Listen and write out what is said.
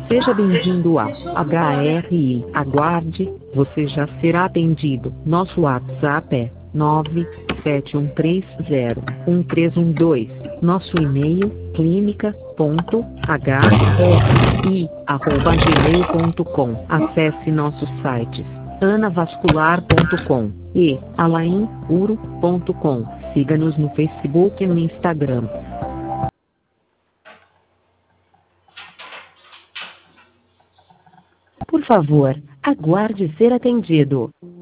Seja bem-vindo a HRI. Aguarde, você já será atendido. Nosso WhatsApp é 971301312. Nosso e-mail clinica.hri@gmail.com. Acesse nossos sites anavascular.com e alainuro.com. Siga-nos no Facebook e no Instagram. Por favor, aguarde ser atendido.